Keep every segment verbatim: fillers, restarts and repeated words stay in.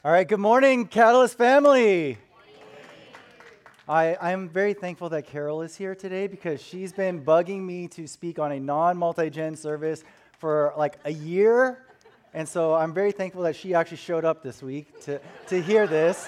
All right, good morning, Catalyst family. I, I'm very thankful that Carol is here today because she's been bugging me to speak on a non-multi-gen service for like a year. And so I'm very thankful that she actually showed up this week to, to hear this.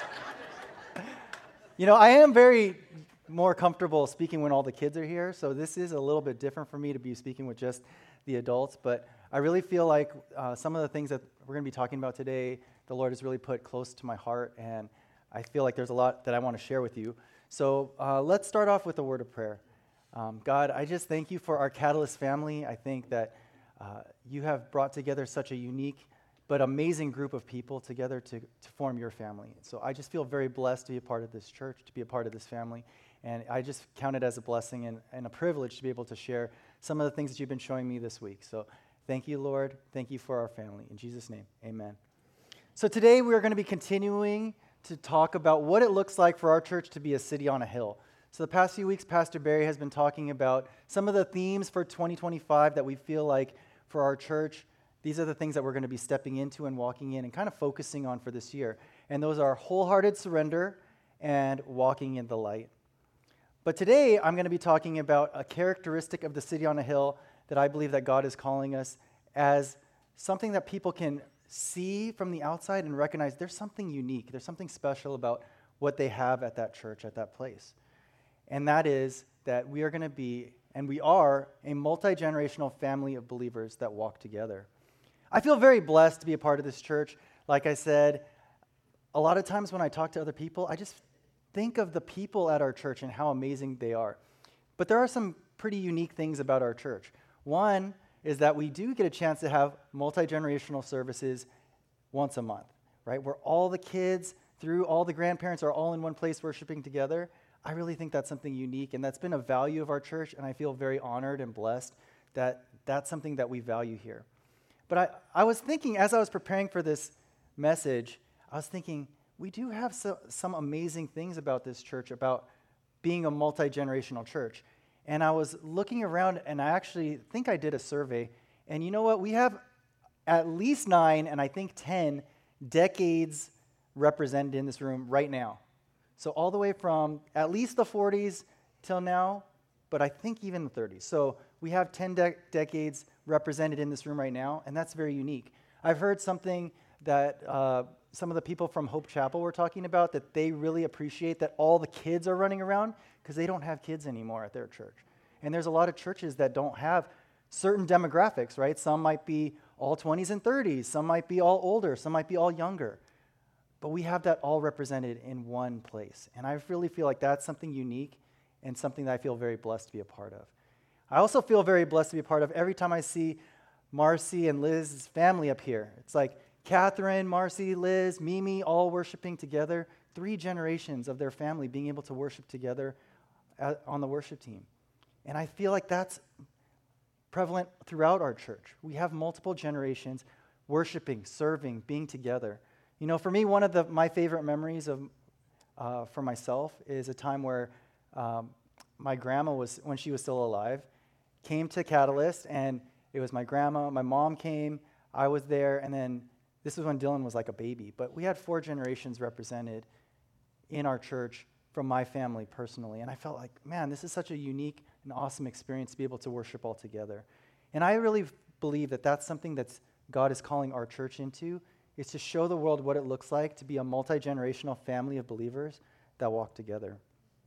You know, I am very more comfortable speaking when all the kids are here, so this is a little bit different for me to be speaking with just the adults, but I really feel like uh, some of the things that we're going to be talking about today, the Lord has really put close to my heart, and I feel like there's a lot that I want to share with you. So uh, let's start off with a word of prayer. Um, God, I just thank you for our Catalyst family. I think that uh, you have brought together such a unique but amazing group of people together to, to form your family. So I just feel very blessed to be a part of this church, to be a part of this family, and I just count it as a blessing and, and a privilege to be able to share some of the things that you've been showing me this week. So thank you, Lord. Thank you for our family. In Jesus' name, amen. So today we are going to be continuing to talk about what it looks like for our church to be a city on a hill. So the past few weeks, Pastor Barry has been talking about some of the themes for twenty twenty-five that we feel like for our church, these are the things that we're going to be stepping into and walking in and kind of focusing on for this year. And those are wholehearted surrender and walking in the light. But today I'm going to be talking about a characteristic of the city on a hill that I believe that God is calling us as something that people can see from the outside and recognize there's something unique, there's something special about what they have at that church, at that place. And that is that we are going to be, and we are, a multi-generational family of believers that walk together. I feel very blessed to be a part of this church. Like I said, a lot of times when I talk to other people, I just think of the people at our church and how amazing they are. But there are some pretty unique things about our church. One is that we do get a chance to have multi-generational services once a month, right? Where all the kids, through all the grandparents, are all in one place worshiping together. I really think that's something unique, and that's been a value of our church, and I feel very honored and blessed that that's something that we value here. But I, I was thinking, as I was preparing for this message, I was thinking, we do have so, some amazing things about this church, about being a multi-generational church. And I was looking around, and I actually think I did a survey. And you know what? We have at least nine, and I think ten decades represented in this room right now. So all the way from at least the forties till now, but I think even the thirties. So we have ten de- decades represented in this room right now, and that's very unique. I've heard something that uh, some of the people from Hope Chapel were talking about, that they really appreciate that all the kids are running around because they don't have kids anymore at their church. And there's a lot of churches that don't have certain demographics, right? Some might be all twenties and thirties, some might be all older, some might be all younger. But we have that all represented in one place. And I really feel like that's something unique and something that I feel very blessed to be a part of. I also feel very blessed to be a part of every time I see Marcy and Liz's family up here. It's like Catherine, Marcy, Liz, Mimi, all worshiping together. Three generations of their family being able to worship together at, on the worship team. And I feel like that's prevalent throughout our church. We have multiple generations worshiping, serving, being together. You know, for me, one of the my favorite memories of uh, for myself is a time where um, my grandma was, when she was still alive, came to Catalyst, and it was my grandma, my mom came, I was there, and then this was when Dylan was like a baby. But we had four generations represented in our church from my family personally, and I felt like, man, this is such a unique and awesome experience to be able to worship all together. And I really believe that that's something that God is calling our church into, is to show the world what it looks like to be a multi-generational family of believers that walk together.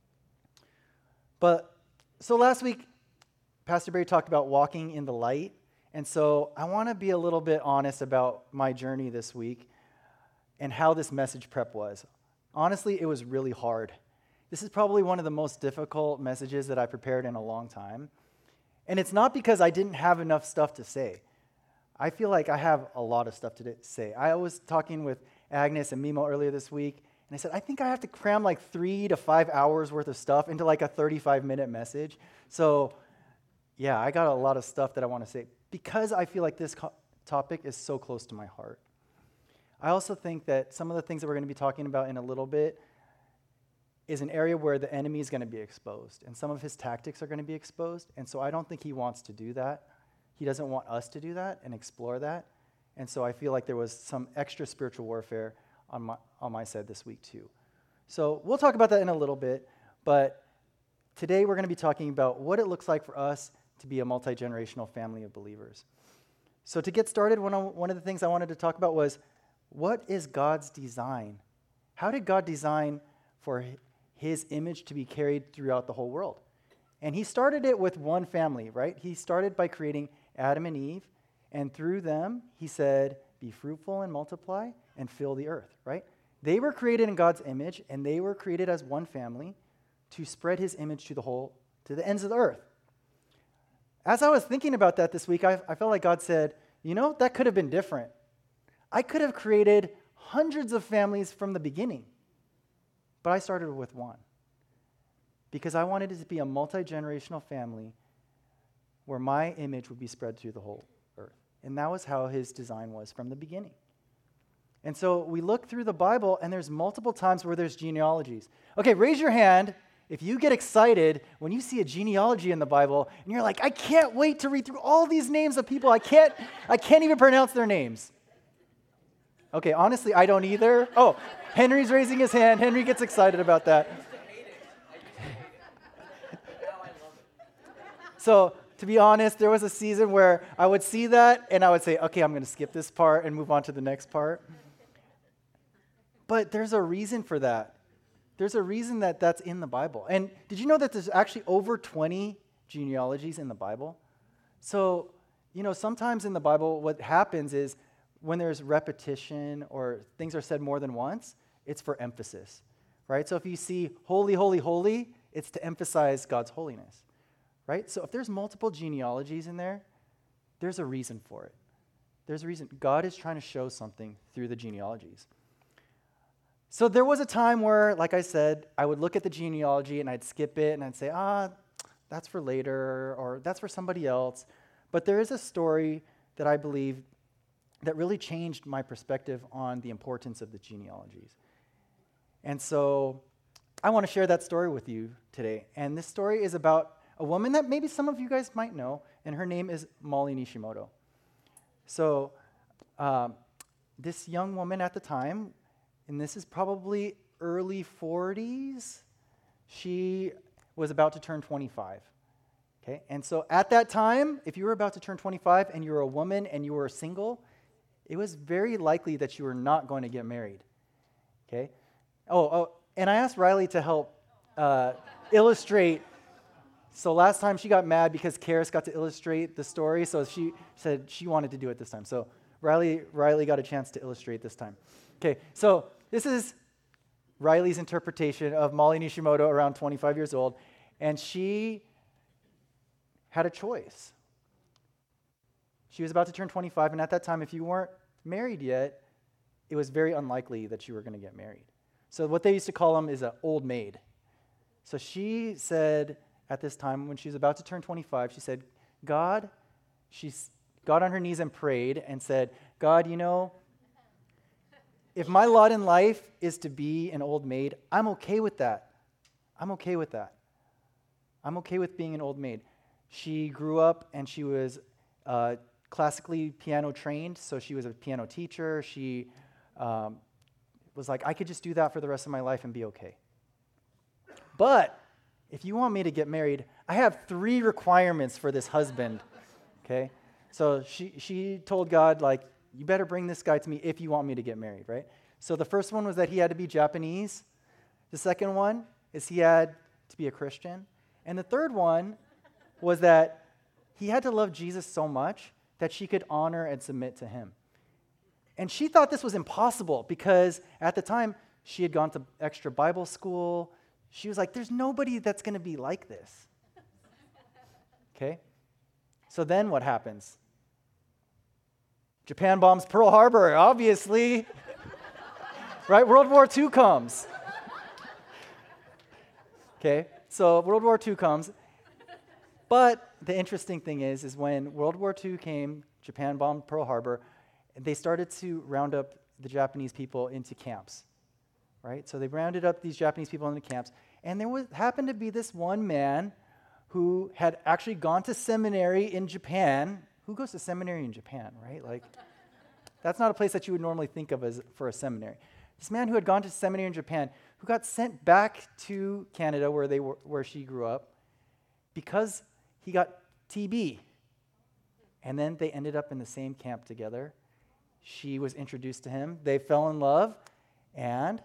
But, so last week, Pastor Barry talked about walking in the light, and so I want to be a little bit honest about my journey this week and how this message prep was. Honestly, it was really hard. This is probably one of the most difficult messages that I prepared in a long time, and it's not because I didn't have enough stuff to say. I feel like I have a lot of stuff to say. I was talking with Agnes and Mimo earlier this week, and I said, I think I have to cram like three to five hours worth of stuff into like a thirty-five minute message. So yeah, I got a lot of stuff that I want to say because I feel like this co- topic is so close to my heart. I also think that some of the things that we're going to be talking about in a little bit is an area where the enemy is going to be exposed, and some of his tactics are going to be exposed, and so I don't think he wants to do that. He doesn't want us to do that and explore that, and so I feel like there was some extra spiritual warfare on my, on my side this week too. So we'll talk about that in a little bit, but today we're going to be talking about what it looks like for us to be a multi-generational family of believers. So to get started, one of, one of the things I wanted to talk about was, what is God's design? How did God design for his image to be carried throughout the whole world? And he started it with one family, right? He started by creating Adam and Eve, and through them, he said, be fruitful and multiply and fill the earth, right? They were created in God's image, and they were created as one family to spread his image to the whole, to the ends of the earth. As I was thinking about that this week, I, I felt like God said, you know, that could have been different. I could have created hundreds of families from the beginning, but I started with one because I wanted it to be a multi-generational family where my image would be spread through the whole earth. And that was how his design was from the beginning. And so we look through the Bible, and there's multiple times where there's genealogies. Okay, raise your hand if you get excited when you see a genealogy in the Bible, and you're like, I can't wait to read through all these names of people. I can't, I can't even pronounce their names. Okay, honestly, I don't either. Oh, Henry's raising his hand. Henry gets excited about that. So, to be honest, there was a season where I would see that, and I would say, okay, I'm going to skip this part and move on to the next part. But there's a reason for that. There's a reason that that's in the Bible. And did you know that there's actually over twenty genealogies in the Bible? So, you know, sometimes in the Bible, what happens is when there's repetition or things are said more than once, it's for emphasis, right? So if you see holy, holy, holy, it's to emphasize God's holiness, right? So if there's multiple genealogies in there, there's a reason for it. There's a reason. God is trying to show something through the genealogies. So there was a time where, like I said, I would look at the genealogy and I'd skip it and I'd say, ah, that's for later, or that's for somebody else. But there is a story that I believe that really changed my perspective on the importance of the genealogies. And so I want to share that story with you today. And this story is about a woman that maybe some of you guys might know, and her name is Molly Nishimoto. So um, this young woman at the time, and this is probably early forties, she was about to turn twenty-five. Okay, and so at that time, if you were about to turn twenty-five and you were a woman and you were single, it was very likely that you were not going to get married. Okay? Oh, oh and I asked Riley to help uh, illustrate. So last time she got mad because Karis got to illustrate the story, so she said she wanted to do it this time. So Riley, Riley got a chance to illustrate this time. Okay, so this is Riley's interpretation of Molly Nishimoto around twenty-five years old, and she had a choice. She was about to turn twenty-five, and at that time, if you weren't married yet, it was very unlikely that you were going to get married. So what they used to call them is an old maid. So she said at this time, when she was about to turn twenty-five, she said, God, she got on her knees and prayed and said, God, you know, if my lot in life is to be an old maid, I'm okay with that. I'm okay with that. I'm okay with being an old maid. She grew up and she was uh, classically piano trained, so she was a piano teacher. She um, was like, I could just do that for the rest of my life and be okay. But if you want me to get married, I have three requirements for this husband, okay? So she she told God, like, you better bring this guy to me if you want me to get married, right? So the first one was that he had to be Japanese. The second one is he had to be a Christian. And the third one was that he had to love Jesus so much that she could honor and submit to him. And she thought this was impossible because at the time, she had gone to extra Bible school. She was like, there's nobody that's going to be like this. Okay? So then what happens? Japan bombs Pearl Harbor, obviously. Right? World War Two comes. Okay? So World War Two comes. But the interesting thing is, is when World War Two came, Japan bombed Pearl Harbor, they started to round up the Japanese people into camps, right? So they rounded up these Japanese people into camps, and there was happened to be this one man who had actually gone to seminary in Japan. Who goes to seminary in Japan, right? Like, that's not a place that you would normally think of as for a seminary. This man who had gone to seminary in Japan, who got sent back to Canada where they were, where she grew up, because he got T B. And then they ended up in the same camp together. She was introduced to him. They fell in love, and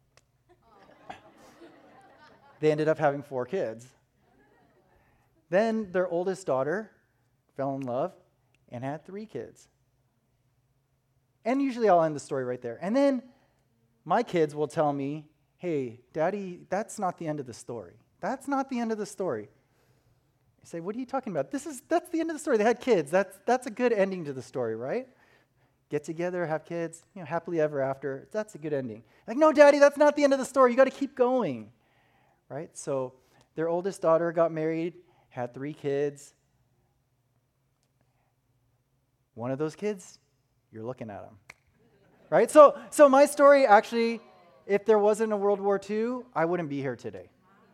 they ended up having four kids. Then their oldest daughter fell in love and had three kids. And usually I'll end the story right there. And then my kids will tell me, hey, Daddy, that's not the end of the story. That's not the end of the story. I say, what are you talking about? This is that's the end of the story. They had kids. That's that's a good ending to the story, right? Get together, have kids, you know, happily ever after. That's a good ending. Like, no, Daddy, that's not the end of the story. You got to keep going, right? So their oldest daughter got married, had three kids. One of those kids, you're looking at them, right? So, so my story actually, if there wasn't a World War Two, I wouldn't be here today.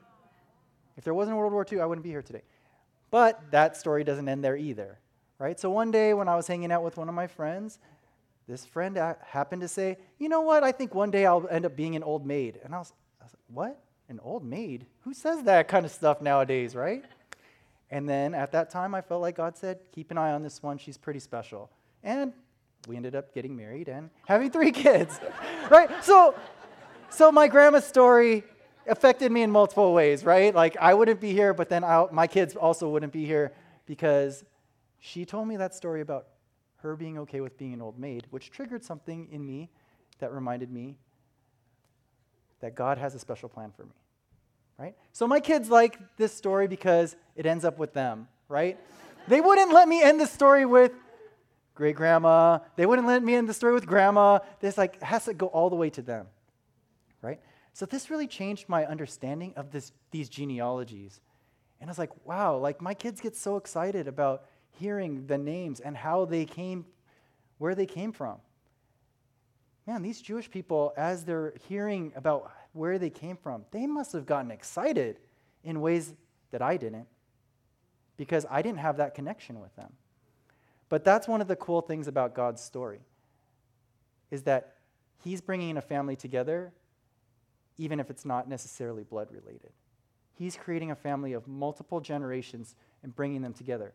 If there wasn't a World War Two, I wouldn't be here today. But that story doesn't end there either, right? So one day when I was hanging out with one of my friends, this friend a- happened to say, you know what, I think one day I'll end up being an old maid. And I was, I was like, what? An old maid? Who says that kind of stuff nowadays, right? And then at that time, I felt like God said, keep an eye on this one. She's pretty special. And we ended up getting married and having three kids, right? So, so my grandma's story affected me in multiple ways, right? Like, I wouldn't be here, but then I'll, my kids also wouldn't be here because she told me that story about her being okay with being an old maid, which triggered something in me that reminded me that God has a special plan for me, right? So my kids like this story because it ends up with them, right? They wouldn't let me end the story with great-grandma. They wouldn't let me end the story with grandma. This like has to go all the way to them, right? So this really changed my understanding of this, these genealogies. And I was like, wow, like my kids get so excited about hearing the names and how they came, where they came from. Man, these Jewish people, as they're hearing about where they came from, they must have gotten excited in ways that I didn't, because I didn't have that connection with them. But that's one of the cool things about God's story, is that he's bringing a family together even if it's not necessarily blood related. He's creating a family of multiple generations and bringing them together.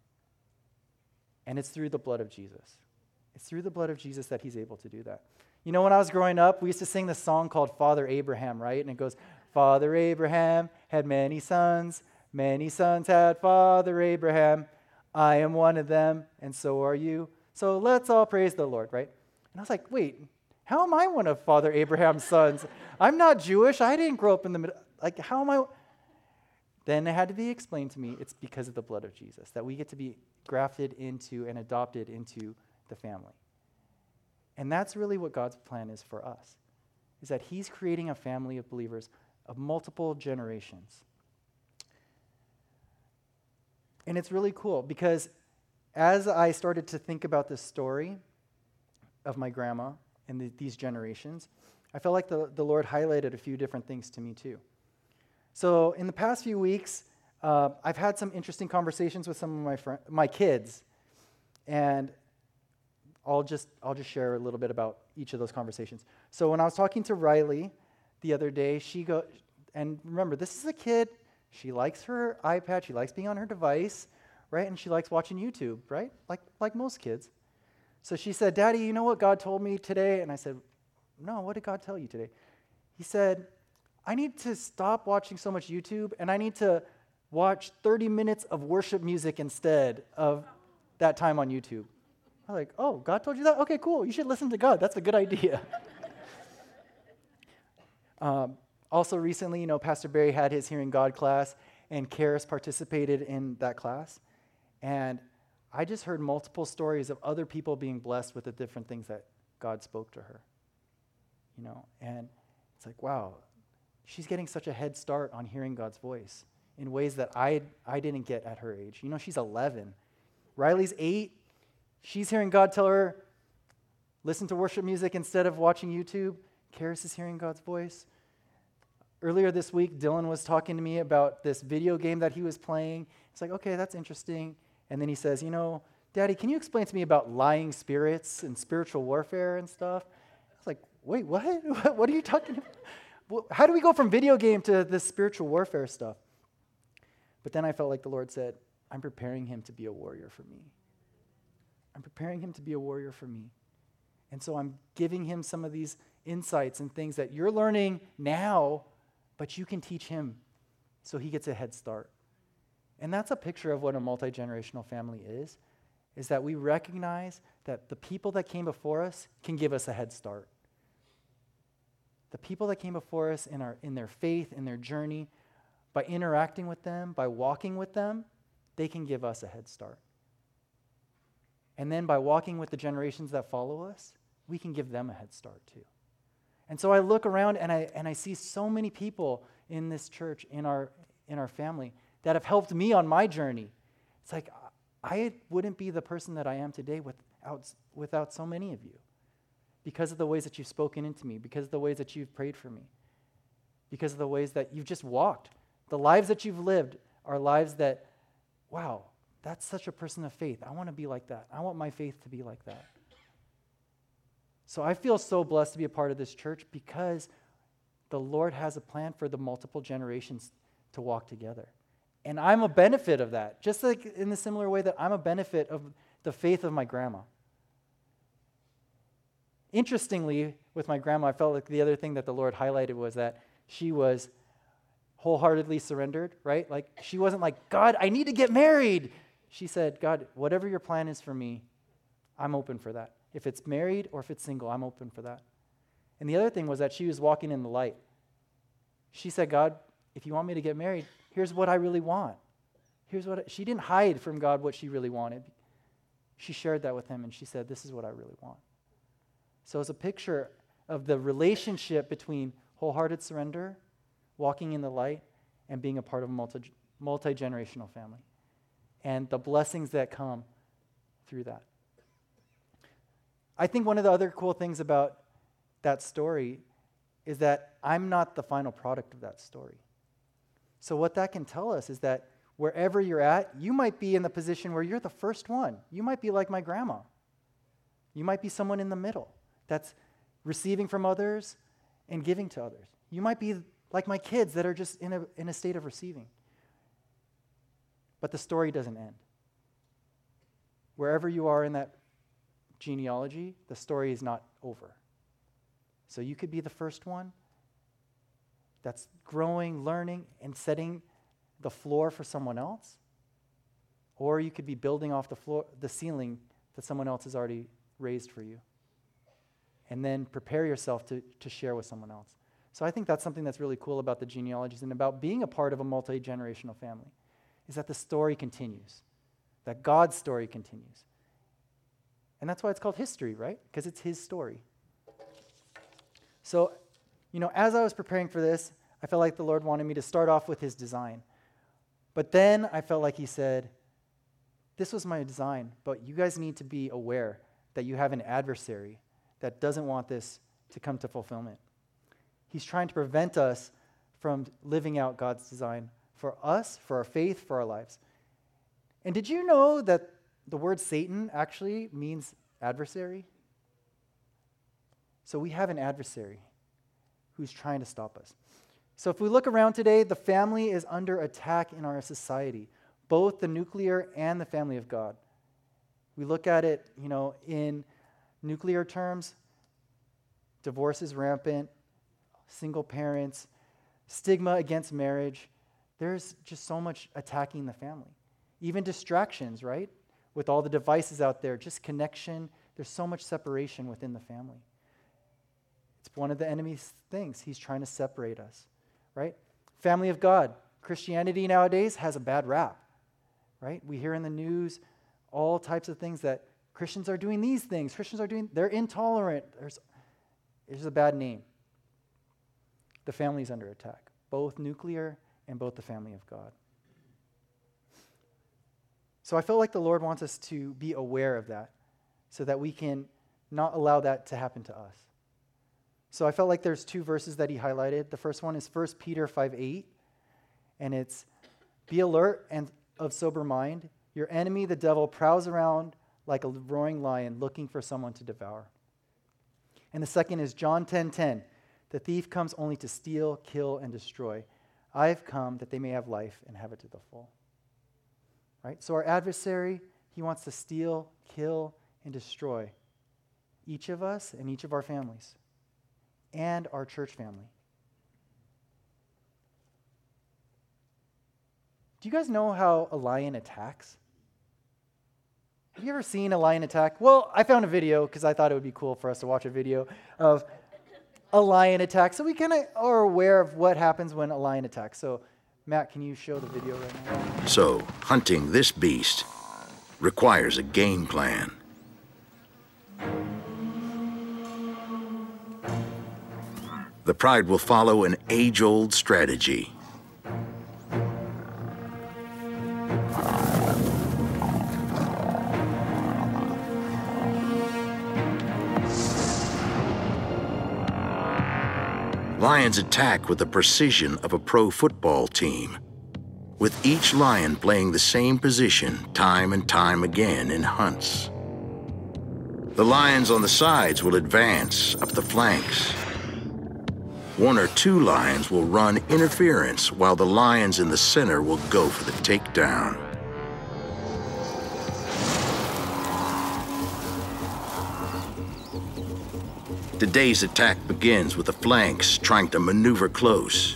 And it's through the blood of Jesus. It's through the blood of Jesus that he's able to do that. You know, when I was growing up, we used to sing this song called Father Abraham, right? And it goes, Father Abraham had many sons, many sons had Father Abraham. I am one of them, and so are you. So let's all praise the Lord, right? And I was like, wait, how am I one of Father Abraham's sons? I'm not Jewish. I didn't grow up in the middle. Like, how am I? Then it had to be explained to me, it's because of the blood of Jesus, that we get to be grafted into and adopted into the family. And that's really what God's plan is for us, is that he's creating a family of believers of multiple generations. And it's really cool because as I started to think about this story of my grandma and the, these generations, I felt like the, the Lord highlighted a few different things to me too. So in the past few weeks, uh, I've had some interesting conversations with some of my fr- my kids, and I'll just I'll just share a little bit about each of those conversations. So when I was talking to Riley the other day, she go and remember, this is a kid. She likes her iPad. She likes being on her device, right? And she likes watching YouTube, right? Like like most kids. So she said, Daddy, you know what God told me today? And I said, no, what did God tell you today? He said, I need to stop watching so much YouTube, and I need to watch thirty minutes of worship music instead of that time on YouTube. I'm like, oh, God told you that? Okay, cool. You should listen to God. That's a good idea. um, also recently, you know, Pastor Barry had his Hearing God class, and Karis participated in that class. And I just heard multiple stories of other people being blessed with the different things that God spoke to her. You know, and it's like, wow, she's getting such a head start on hearing God's voice in ways that I I didn't get at her age. You know, she's eleven. Riley's eight. She's hearing God tell her, listen to worship music instead of watching YouTube. Karis is hearing God's voice. Earlier this week, Dylan was talking to me about this video game that he was playing. It's like, okay, that's interesting. And then he says, you know, Daddy, can you explain to me about lying spirits and spiritual warfare and stuff? I was like, wait, what? What are you talking about? How do we go from video game to this spiritual warfare stuff? But then I felt like the Lord said, I'm preparing him to be a warrior for me. I'm preparing him to be a warrior for me. And so I'm giving him some of these insights and things that you're learning now, but you can teach him so he gets a head start. And that's a picture of what a multi-generational family is, is that we recognize that the people that came before us can give us a head start. The people that came before us in our in their faith, in their journey, by interacting with them, by walking with them, they can give us a head start. And then by walking with the generations that follow us, we can give them a head start too. And so I look around and I and I see so many people in this church, in our in our family, that have helped me on my journey. It's like I wouldn't be the person that I am today without without so many of you. Because of the ways that you've spoken into me, because of the ways that you've prayed for me, because of the ways that you've just walked. The lives that you've lived are lives that, wow, that's such a person of faith. I want to be like that. I want my faith to be like that. So I feel so blessed to be a part of this church because the Lord has a plan for the multiple generations to walk together. And I'm a benefit of that, just like in the similar way that I'm a benefit of the faith of my grandma. Interestingly, with my grandma, I felt like the other thing that the Lord highlighted was that she was wholeheartedly surrendered, right? Like she wasn't like, God, I need to get married. She said, God, whatever your plan is for me, I'm open for that. If it's married or if it's single, I'm open for that. And the other thing was that she was walking in the light. She said, God, if you want me to get married, here's what I really want. Here's what I, she didn't hide from God what she really wanted. She shared that with him and she said, this is what I really want. So it's a picture of the relationship between wholehearted surrender, walking in the light, and being a part of a multi, multi-generational family, and the blessings that come through that. I think one of the other cool things about that story is that I'm not the final product of that story. So what that can tell us is that wherever you're at, you might be in the position where you're the first one. You might be like my grandma. You might be someone in the middle that's receiving from others and giving to others. You might be like my kids that are just in a, in a state of receiving. But the story doesn't end. Wherever you are in that genealogy, the story is not over. So you could be the first one that's growing, learning, and setting the floor for someone else. Or you could be building off the floor, the ceiling that someone else has already raised for you. And then prepare yourself to, to share with someone else. So I think that's something that's really cool about the genealogies and about being a part of a multi-generational family, is that the story continues, that God's story continues. And that's why it's called history, right? Because it's his story. So, you know, as I was preparing for this, I felt like the Lord wanted me to start off with his design. But then I felt like he said, this was my design, but you guys need to be aware that you have an adversary that doesn't want this to come to fulfillment. He's trying to prevent us from living out God's design for us, for our faith, for our lives. And did you know that the word Satan actually means adversary? So we have an adversary who's trying to stop us. So if we look around today, the family is under attack in our society, both the nuclear and the family of God. We look at it, you know, in nuclear terms, divorce is rampant, single parents, stigma against marriage. There's just so much attacking the family. Even distractions, right? With all the devices out there, just connection. There's so much separation within the family. It's one of the enemy's things. He's trying to separate us, right? Family of God. Christianity nowadays has a bad rap, right? We hear in the news all types of things that Christians are doing these things. Christians are doing, they're intolerant. There's, there's a bad name. The family's under attack, both nuclear and both the family of God. So I feel like the Lord wants us to be aware of that so that we can not allow that to happen to us. So I felt like there's two verses that he highlighted. The first one is First Peter five eight, and it's, be alert and of sober mind. Your enemy, the devil, prowls around like a roaring lion looking for someone to devour. And the second is John ten ten. The thief comes only to steal, kill, and destroy. I've come that they may have life and have it to the full. Right? So our adversary, he wants to steal, kill, and destroy each of us and each of our families and our church family. Do you guys know how a lion attacks? Have you ever seen a lion attack? Well, I found a video because I thought it would be cool for us to watch a video of a lion attack so we kind of are aware of what happens when a lion attacks. So, Matt, can you show the video right now? So, hunting this beast requires a game plan. The Pride will follow an age-old strategy. Lions attack with the precision of a pro football team, with each lion playing the same position time and time again in hunts. The lions on the sides will advance up the flanks. One or two lions will run interference while the lions in the center will go for the takedown. Today's attack begins with the flanks trying to maneuver close.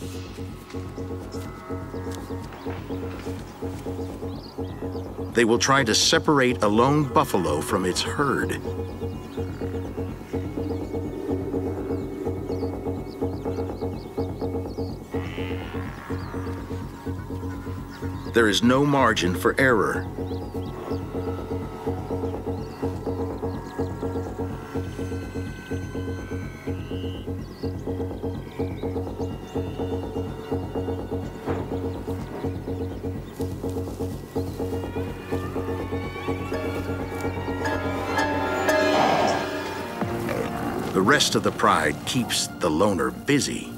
They will try to separate a lone buffalo from its herd. There is no margin for error. The rest of the pride keeps the loner busy,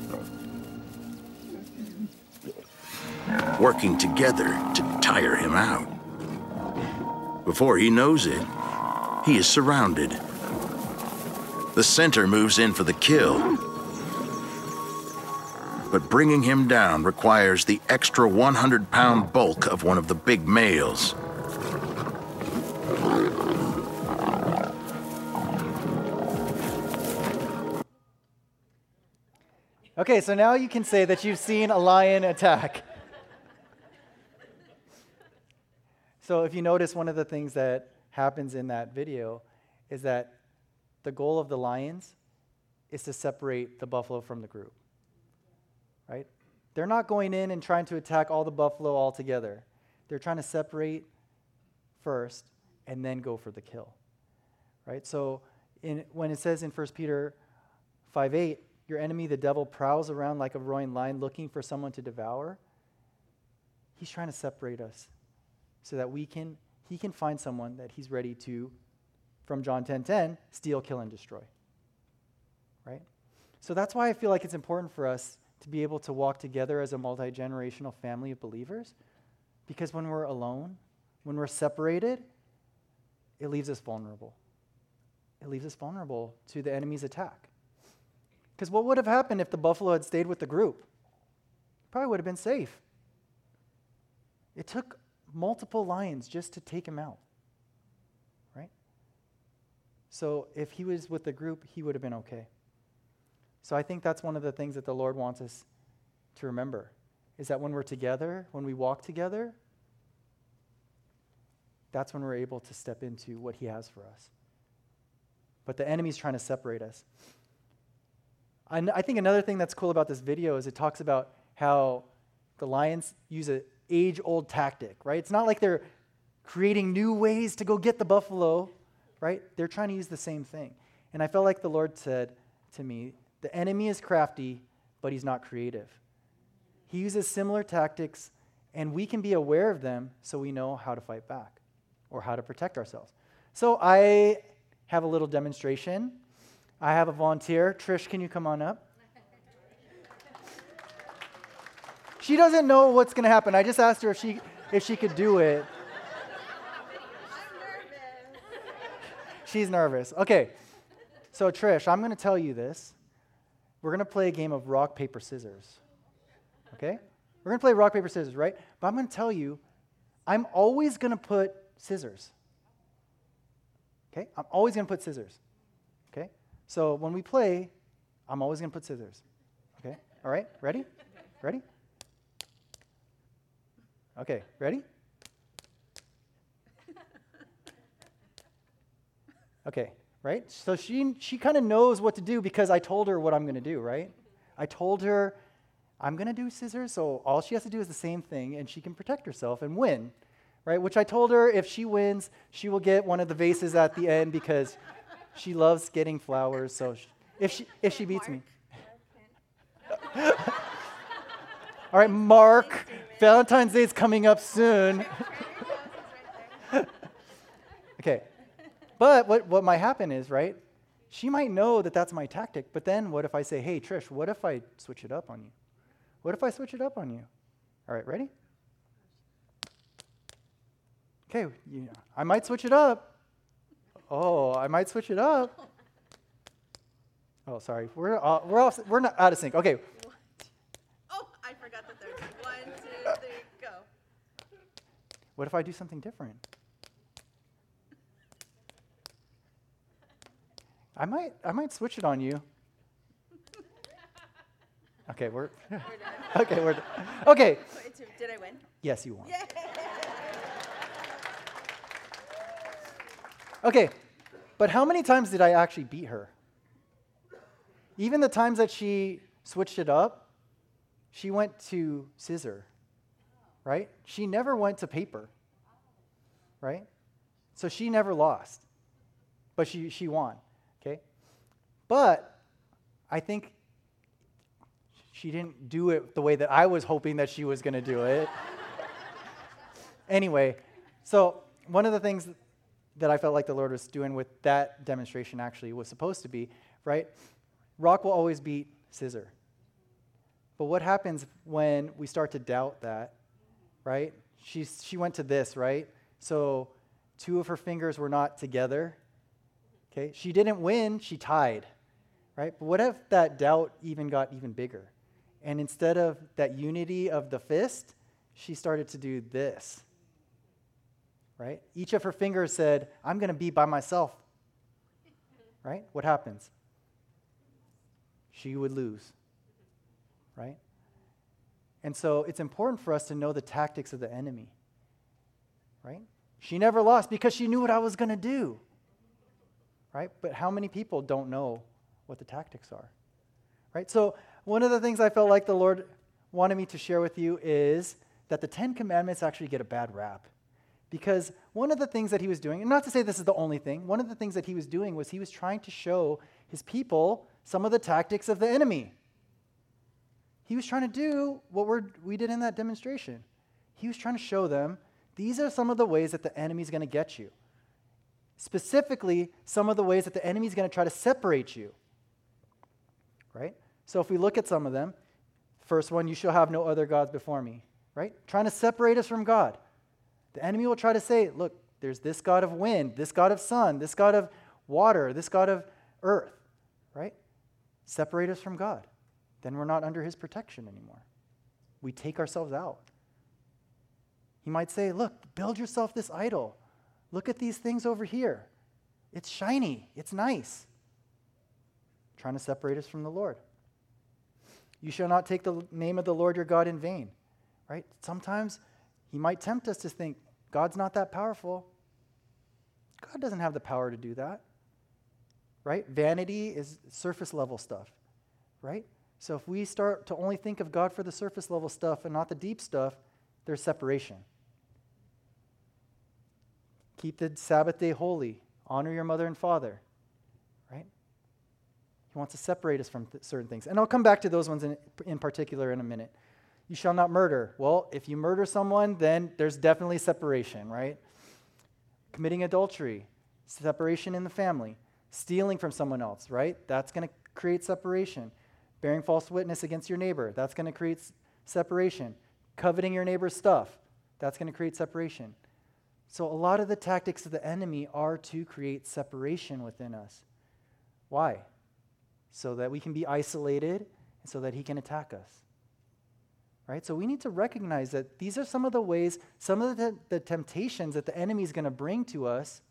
working together to tire him out. Before he knows it, he is surrounded. The center moves in for the kill, but bringing him down requires the extra one hundred pound bulk of one of the big males. Okay, so now you can say that you've seen a lion attack. So if you notice, one of the things that happens in that video is that the goal of the lions is to separate the buffalo from the group, right? They're not going in and trying to attack all the buffalo all together. They're trying to separate first and then go for the kill, right? So in, when it says in First Peter five eight, your enemy, the devil, prowls around like a roaring lion looking for someone to devour, he's trying to separate us so that we can, he can find someone that he's ready to, from John ten ten, steal, kill, and destroy, right? So that's why I feel like it's important for us to be able to walk together as a multi-generational family of believers, because when we're alone, when we're separated, it leaves us vulnerable. It leaves us vulnerable to the enemy's attack. Because what would have happened if the buffalo had stayed with the group? Probably would have been safe. It took multiple lions just to take him out, right? So if he was with the group, he would have been okay. So I think that's one of the things that the Lord wants us to remember, is that when we're together, when we walk together, that's when we're able to step into what he has for us. But the enemy's trying to separate us. I, n- I think another thing that's cool about this video is it talks about how the lions use an age-old tactic, right? It's not like they're creating new ways to go get the buffalo, right? They're trying to use the same thing. And I felt like the Lord said to me, the enemy is crafty, but he's not creative. He uses similar tactics, and we can be aware of them so we know how to fight back or how to protect ourselves. So I have a little demonstration. I have a volunteer. Trish, can you come on up? She doesn't know what's going to happen. I just asked her if she if she could do it. I'm nervous. She's nervous. Okay. So, Trish, I'm going to tell you this. We're going to play a game of rock, paper, scissors. Okay? We're going to play rock, paper, scissors, right? But I'm going to tell you, I'm always going to put scissors. Okay? I'm always going to put scissors. Okay? So when we play, I'm always going to put scissors. Okay? All right? Ready? Ready? Okay. Ready? Okay. Right? So she she kind of knows what to do because I told her what I'm going to do, right? I told her I'm going to do scissors, so all she has to do is the same thing, and she can protect herself and win, right? Which I told her if she wins, she will get one of the vases at the end because she loves getting flowers. So she, if she if she beats me, all right, Mark, Valentine's Day is coming up soon. Okay. But what, what might happen is, right, she might know that that's my tactic, but then what if I say, hey, Trish, what if I switch it up on you? What if I switch it up on you? All right, ready? Okay, you, I might switch it up. Oh, I might switch it up. Oh, sorry, we're uh, we're off, we're not out of sync. Okay. Oh, I forgot the third. One, two, three, go. What if I do something different? I might, I might switch it on you. Okay, we're, okay, we're, okay. Did I win? Yes, you won. Yeah. Okay, but how many times did I actually beat her? Even the times that she switched it up, she went to scissor, right? She never went to paper, right? So she never lost, but she, she won. Okay? But I think she didn't do it the way that I was hoping that she was going to do it. Anyway, so one of the things that I felt like the Lord was doing with that demonstration actually was supposed to be, right? Rock will always beat scissor. But what happens when we start to doubt that, right? She's, she went to this, right? So two of her fingers were not together. Okay, she didn't win, she tied, right? But what if that doubt even got even bigger? And instead of that unity of the fist, she started to do this, right? Each of her fingers said, I'm going to be by myself, right? What happens? She would lose, right? And so it's important for us to know the tactics of the enemy, right? She never lost because she knew what I was going to do. Right? But how many people don't know what the tactics are? Right? So one of the things I felt like the Lord wanted me to share with you is that the Ten Commandments actually get a bad rap. Because one of the things that he was doing, and not to say this is the only thing, one of the things that he was doing was he was trying to show his people some of the tactics of the enemy. He was trying to do what we're, we did in that demonstration. He was trying to show them, these are some of the ways that the enemy is going to get you. Specifically, some of the ways that the enemy is going to try to separate you, right? So if we look at some of them, first one, you shall have no other gods before me, right? Trying to separate us from God. The enemy will try to say, look, there's this God of wind, this God of sun, this God of water, this God of earth, right? Separate us from God. Then we're not under his protection anymore. We take ourselves out. He might say, look, build yourself this idol. Look at these things over here. It's shiny. It's nice. Trying to separate us from the Lord. You shall not take the name of the Lord your God in vain. Right? Sometimes he might tempt us to think, God's not that powerful. God doesn't have the power to do that. Right? Vanity is surface level stuff. Right? So if we start to only think of God for the surface level stuff and not the deep stuff, there's separation. Keep the Sabbath day holy. Honor your mother and father. Right? He wants to separate us from th- certain things. And I'll come back to those ones in, in particular in a minute. You shall not murder. Well, if you murder someone, then there's definitely separation, right? Committing adultery, separation in the family. Stealing from someone else, right? That's going to create separation. Bearing false witness against your neighbor, that's going to create s- separation. Coveting your neighbor's stuff, that's going to create separation. So a lot of the tactics of the enemy are to create separation within us. Why? So that we can be isolated and so that he can attack us. Right? So we need to recognize that these are some of the ways, some of the, the temptations that the enemy is going to bring to us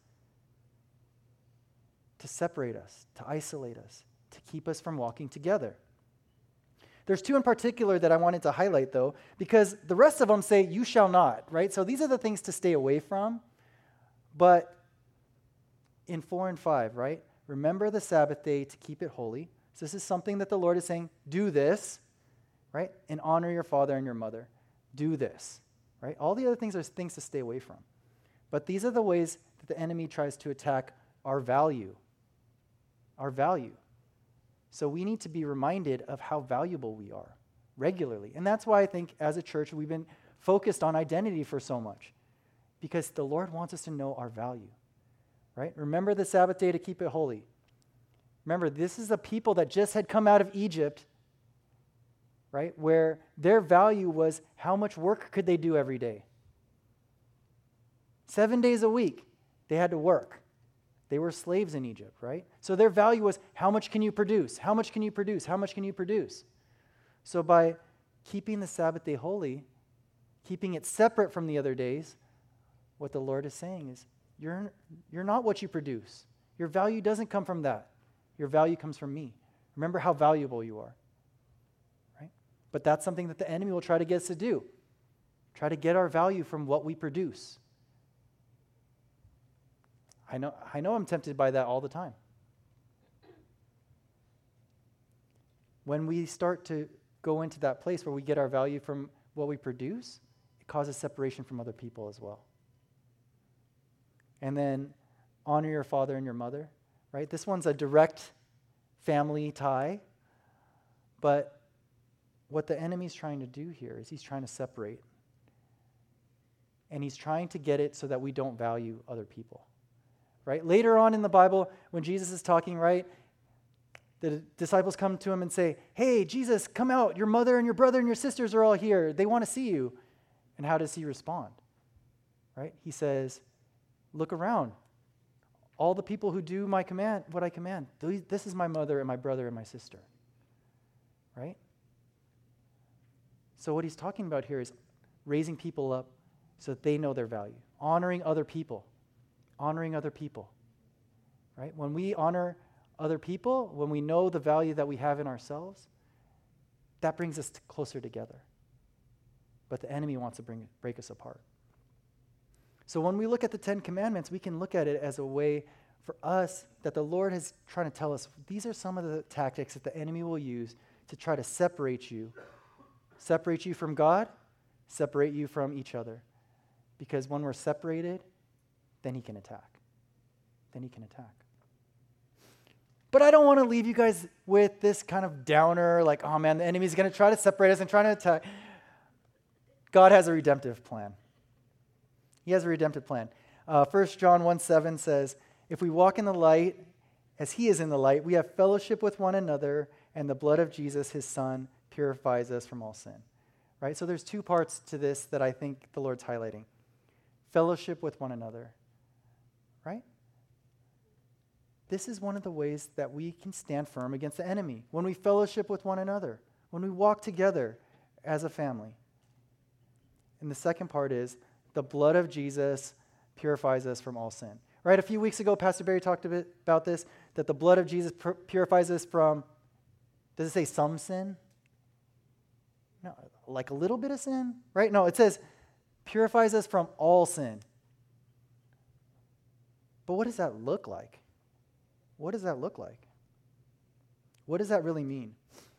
to separate us, to isolate us, to keep us from walking together. There's two in particular that I wanted to highlight, though, because the rest of them say, you shall not, right? So these are the things to stay away from. But in four and five, right? Remember the Sabbath day to keep it holy. So this is something that the Lord is saying, do this, right? And honor your father and your mother. Do this, right? All the other things are things to stay away from. But these are the ways that the enemy tries to attack our value. Our value. So we need to be reminded of how valuable we are regularly. And that's why I think as a church we've been focused on identity for so much. Because the Lord wants us to know our value. Right? Remember the Sabbath day to keep it holy. Remember, this is a people that just had come out of Egypt, right? Where their value was how much work could they do every day. Seven days a week, they had to work. They were slaves in Egypt, right? So their value was how much can you produce? How much can you produce? How much can you produce? So by keeping the Sabbath day holy, keeping it separate from the other days, what the Lord is saying is, you're, you're not what you produce. Your value doesn't come from that. Your value comes from me. Remember how valuable you are, right? But that's something that the enemy will try to get us to do. Try to get our value from what we produce. I know, I know I'm tempted by that all the time. When we start to go into that place where we get our value from what we produce, it causes separation from other people as well. And then honor your father and your mother, right? This one's a direct family tie, but what the enemy's trying to do here is he's trying to separate. And he's trying to get it so that we don't value other people. Right? Later on in the Bible, when Jesus is talking, right, the disciples come to him and say, hey, Jesus, come out. Your mother and your brother and your sisters are all here. They want to see you. And how does he respond? Right? He says, look around. All the people who do my command, what I command, this is my mother and my brother and my sister. Right? So what he's talking about here is raising people up so that they know their value. Honoring other people. Honoring other people, right? When we honor other people, when we know the value that we have in ourselves, that brings us t- closer together. But the enemy wants to bring break us apart. So when we look at the Ten Commandments, we can look at it as a way for us that the Lord is trying to tell us, these are some of the tactics that the enemy will use to try to separate you. Separate you from God, separate you from each other. Because when we're separated, then he can attack. Then he can attack. But I don't want to leave you guys with this kind of downer, like, oh man, the enemy's going to try to separate us and try to attack. God has a redemptive plan. He has a redemptive plan. Uh, First John one seven says, if we walk in the light as he is in the light, we have fellowship with one another, and the blood of Jesus, his son, purifies us from all sin. Right? So there's two parts to this that I think the Lord's highlighting. Fellowship with one another. Right? This is one of the ways that we can stand firm against the enemy. When we fellowship with one another. When we walk together as a family. And the second part is, the blood of Jesus purifies us from all sin. Right? A few weeks ago, Pastor Barry talked a bit about this, that the blood of Jesus pur- purifies us from, does it say some sin? No, like a little bit of sin? Right? No, it says purifies us from all sin. But what does that look like? What does that look like? What does that really mean?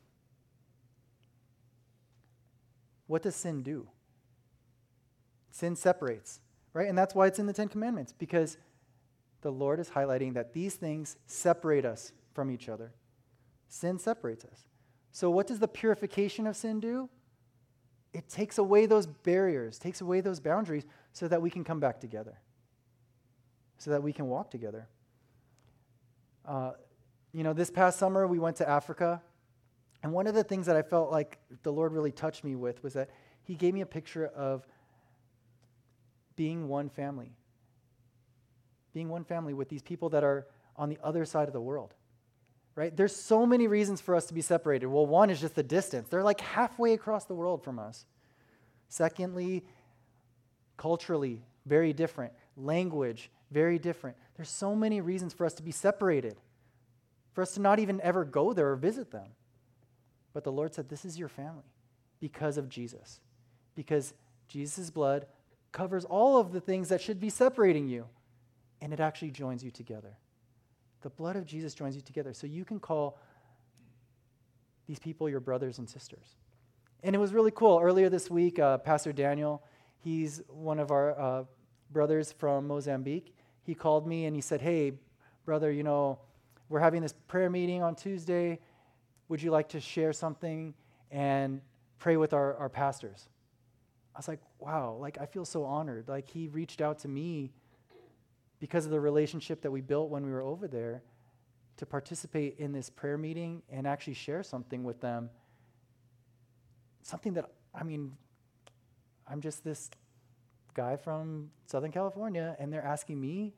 What does sin do? Sin separates, right? And that's why it's in the Ten Commandments, because the Lord is highlighting that these things separate us from each other. Sin separates us. So what does the purification of sin do? It takes away those barriers, takes away those boundaries so that we can come back together. So that we can walk together. Uh, you know, this past summer we went to Africa, and one of the things that I felt like the Lord really touched me with was that he gave me a picture of being one family. Being one family with these people that are on the other side of the world. right? There's so many reasons for us to be separated. Well, one is just the distance. They're like halfway across the world from us. Secondly, culturally, very different. Language, very different. There's so many reasons for us to be separated, for us to not even ever go there or visit them. But the Lord said, this is your family because of Jesus, because Jesus' blood covers all of the things that should be separating you, and it actually joins you together. The blood of Jesus joins you together, so you can call these people your brothers and sisters. And it was really cool. Earlier this week, uh, Pastor Daniel, he's one of our uh, brothers from Mozambique. He called me and he said, hey, brother, you know, we're having this prayer meeting on Tuesday. Would you like to share something and pray with our, our pastors? I was like, wow, like I feel so honored. Like he reached out to me because of the relationship that we built when we were over there to participate in this prayer meeting and actually share something with them. Something that, I mean, I'm just this guy from Southern California, and they're asking me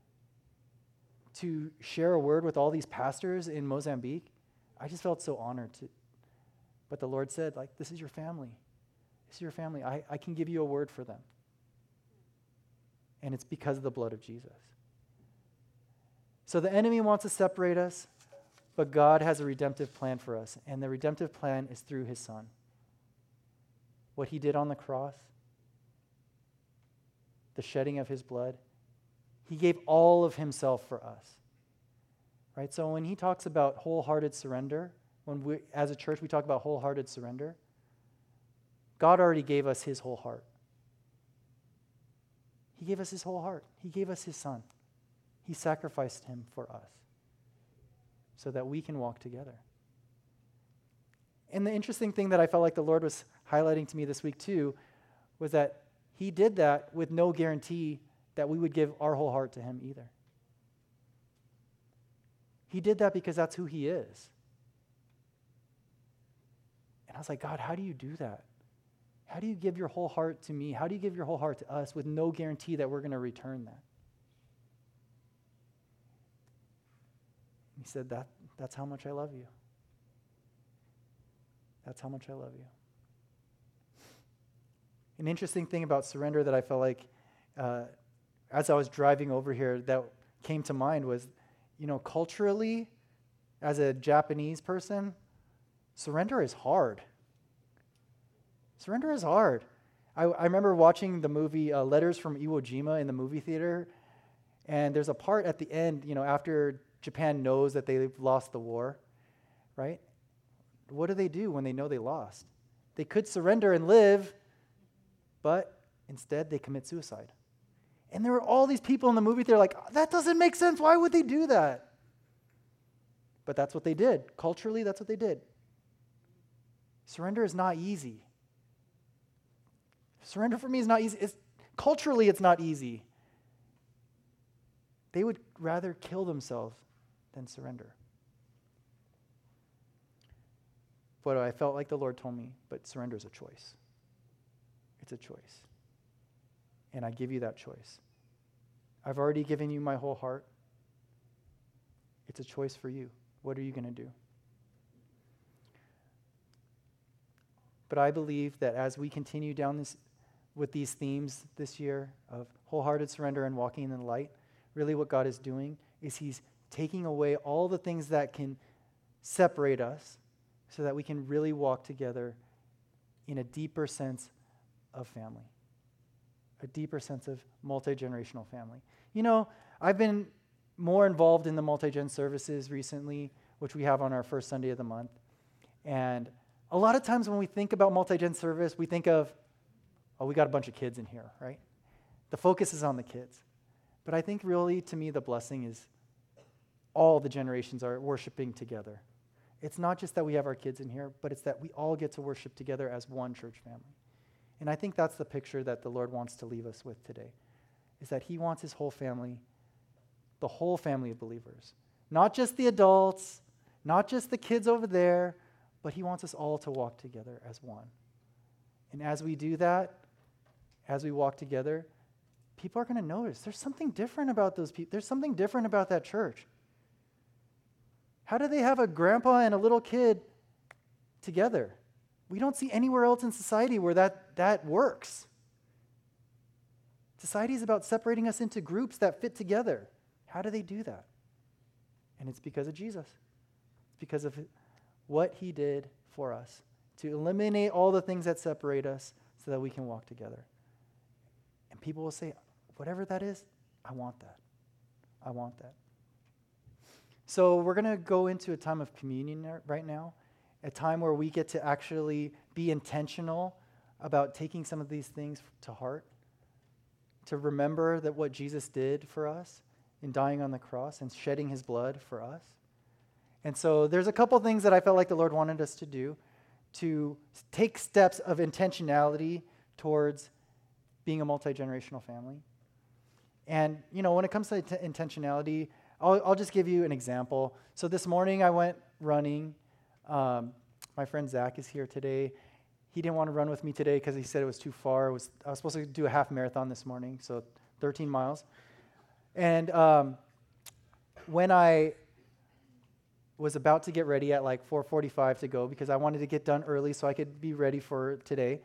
to share a word with all these pastors in Mozambique. I just felt so honored to. But the Lord said, like, this is your family. This is your family. I, I can give you a word for them. And it's because of the blood of Jesus. So the enemy wants to separate us, but God has a redemptive plan for us. And the redemptive plan is through his Son. What he did on the cross, the shedding of his blood, he gave all of himself for us. Right? So when he talks about wholehearted surrender, when we, as a church, we talk about wholehearted surrender, God already gave us his whole heart. He gave us his whole heart. He gave us his Son. He sacrificed him for us so that we can walk together. And the interesting thing that I felt like the Lord was highlighting to me this week too was that he did that with no guarantee that we would give our whole heart to him either. He did that because that's who he is. And I was like, God, how do you do that? How do you give your whole heart to me? How do you give your whole heart to us with no guarantee that we're going to return that? He said, that, that's how much I love you. That's how much I love you. An interesting thing about surrender that I felt like uh, as I was driving over here that came to mind was, you know, culturally, as a Japanese person, surrender is hard. Surrender is hard. I, I remember watching the movie uh, Letters from Iwo Jima in the movie theater, and there's a part at the end, you know, after Japan knows that they've lost the war, right? What do they do when they know they lost? They could surrender and live, but instead they commit suicide. And there were all these people in the movie theater like, that doesn't make sense. Why would they do that? But that's what they did. Culturally, that's what they did. Surrender is not easy. Surrender for me is not easy. It's, culturally, it's not easy. They would rather kill themselves than surrender. But I felt like the Lord told me, but surrender is a choice. It's a choice. And I give you that choice. I've already given you my whole heart. It's a choice for you. What are you going to do? But I believe that as we continue down this with these themes this year of wholehearted surrender and walking in the light, really what God is doing is he's taking away all the things that can separate us so that we can really walk together in a deeper sense of family, a deeper sense of multi-generational family. You know, I've been more involved in the multi-gen services recently, which we have on our first Sunday of the month. And a lot of times when we think about multi-gen service, we think of, oh, we got a bunch of kids in here, right? The focus is on the kids. But I think really, to me, the blessing is all the generations are worshiping together. It's not just that we have our kids in here, but it's that we all get to worship together as one church family. And I think that's the picture that the Lord wants to leave us with today, is that he wants his whole family, the whole family of believers, not just the adults, not just the kids over there, but he wants us all to walk together as one. And as we do that, as we walk together, people are going to notice there's something different about those people. There's something different about that church. How do they have a grandpa and a little kid together? We don't see anywhere else in society where that, that works. Society is about separating us into groups that fit together. How do they do that? And it's because of Jesus. It's because of what he did for us to eliminate all the things that separate us so that we can walk together. And people will say, whatever that is, I want that. I want that. So we're going to go into a time of communion right now, a time where we get to actually be intentional about taking some of these things to heart, to remember that what Jesus did for us in dying on the cross and shedding his blood for us. And so there's a couple things that I felt like the Lord wanted us to do to take steps of intentionality towards being a multi-generational family. And, you know, when it comes to t- intentionality, I'll, I'll just give you an example. So this morning I went running. Um, my friend Zach is here today. He didn't want to run with me today because he said it was too far. It was, I was supposed to do a half marathon this morning, so thirteen miles. And um, when I was about to get ready at like four forty-five to go, because I wanted to get done early so I could be ready for today,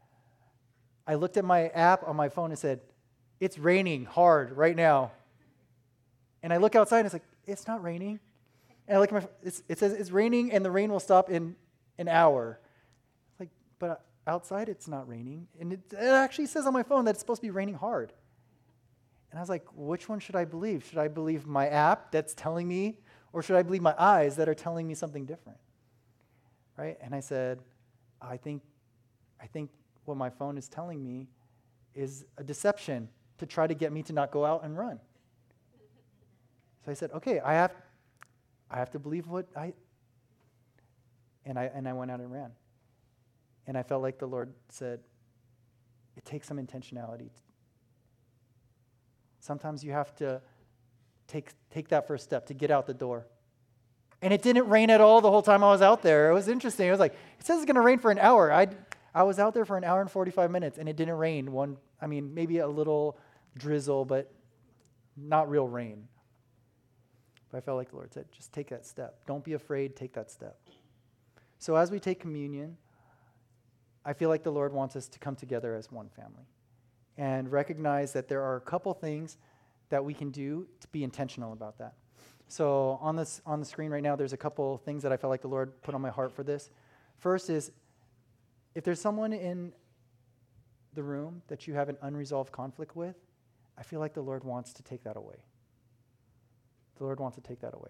I looked at my app on my phone and said, it's raining hard right now. And I look outside and it's like, it's not raining. And I look at my, it's, it says it's raining and the rain will stop in an hour. Like, but outside it's not raining. And it, it actually says on my phone that it's supposed to be raining hard. And I was like, which one should I believe? Should I believe my app that's telling me, or should I believe my eyes that are telling me something different? Right? And I said, I think, I think what my phone is telling me is a deception to try to get me to not go out and run. So I said, okay, I have, I have to believe what I, and I and I went out and ran. And I felt like the Lord said, it takes some intentionality. Sometimes you have to take take that first step to get out the door. And it didn't rain at all the whole time I was out there. It was interesting. It was like, it says it's going to rain for an hour. I I was out there for an hour and forty-five minutes, and it didn't rain. One, I mean, maybe a little drizzle, but not real rain. But I felt like the Lord said, just take that step. Don't be afraid, take that step. So as we take communion, I feel like the Lord wants us to come together as one family and recognize that there are a couple things that we can do to be intentional about that. So on this on the screen right now, there's a couple things that I felt like the Lord put on my heart for this. First is, if there's someone in the room that you have an unresolved conflict with, I feel like the Lord wants to take that away. The Lord wants to take that away.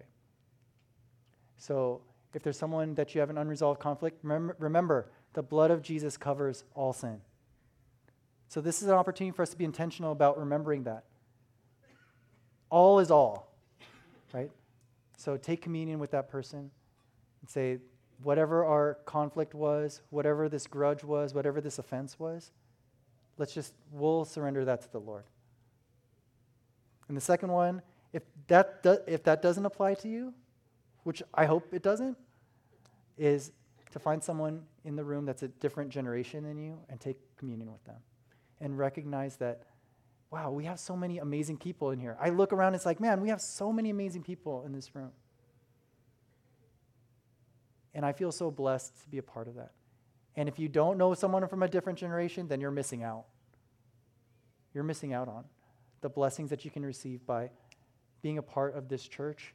So if there's someone that you have an unresolved conflict, remember, remember the blood of Jesus covers all sin. So this is an opportunity for us to be intentional about remembering that. All is all, right? So take communion with that person and say, whatever our conflict was, whatever this grudge was, whatever this offense was, let's just, we'll surrender that to the Lord. And the second one, if that do, if that doesn't apply to you, which I hope it doesn't, is to find someone in the room that's a different generation than you and take communion with them. And recognize that, wow, we have so many amazing people in here. I look around, it's like, man, we have so many amazing people in this room. And I feel so blessed to be a part of that. And if you don't know someone from a different generation, then you're missing out. You're missing out on the blessings that you can receive by being a part of this church.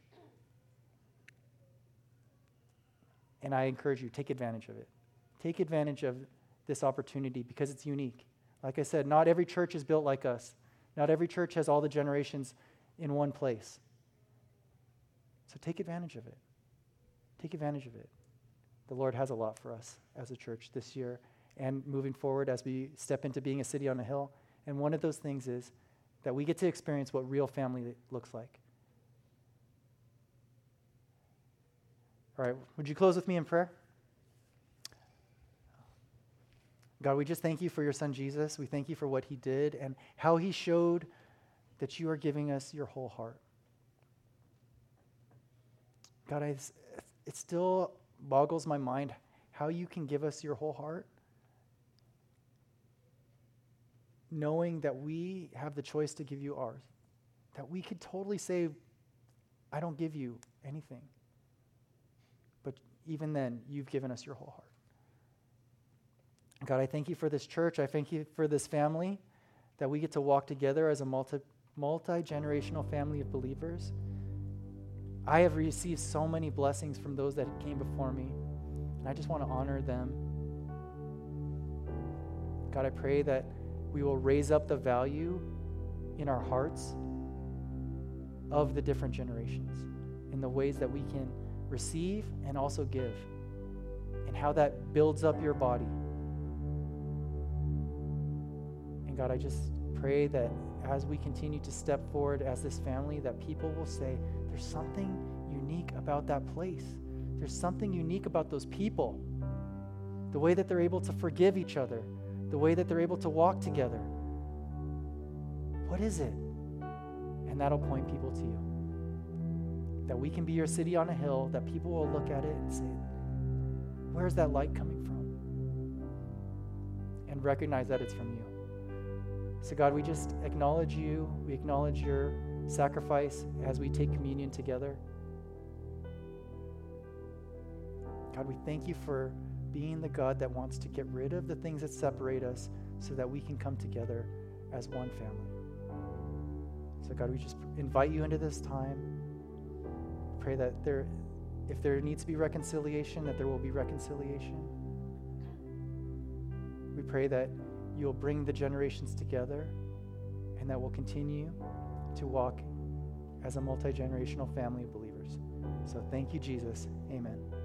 And I encourage you, take advantage of it. Take advantage of this opportunity because it's unique. Like I said, not every church is built like us. Not every church has all the generations in one place. So take advantage of it. Take advantage of it. The Lord has a lot for us as a church this year and moving forward as we step into being a city on a hill. And one of those things is that we get to experience what real family looks like. All right, would you close with me in prayer? God, we just thank you for your son, Jesus. We thank you for what he did and how he showed that you are giving us your whole heart. God, I, it still boggles my mind how you can give us your whole heart, knowing that we have the choice to give you ours, that we could totally say, I don't give you anything. even then, you've given us your whole heart. God, I thank you for this church. I thank you for this family, that we get to walk together as a multi, multi-generational family of believers. I have received so many blessings from those that came before me, and I just want to honor them. God, I pray that we will raise up the value in our hearts of the different generations, in the ways that we can receive and also give, and how that builds up your body. And God, I just pray that as we continue to step forward as this family, that people will say, there's something unique about that place. There's something unique about those people. The way that they're able to forgive each other, the way that they're able to walk together. What is it? And that'll point people to you. That we can be your city on a hill, that people will look at it and say, where's that light coming from? And recognize that it's from you. So God, we just acknowledge you. We acknowledge your sacrifice as we take communion together. God, we thank you for being the God that wants to get rid of the things that separate us so that we can come together as one family. So God, we just invite you into this time. Pray that there, if there needs to be reconciliation, that there will be reconciliation. We pray that you will bring the generations together and that we'll continue to walk as a multi-generational family of believers. So thank you, Jesus. Amen.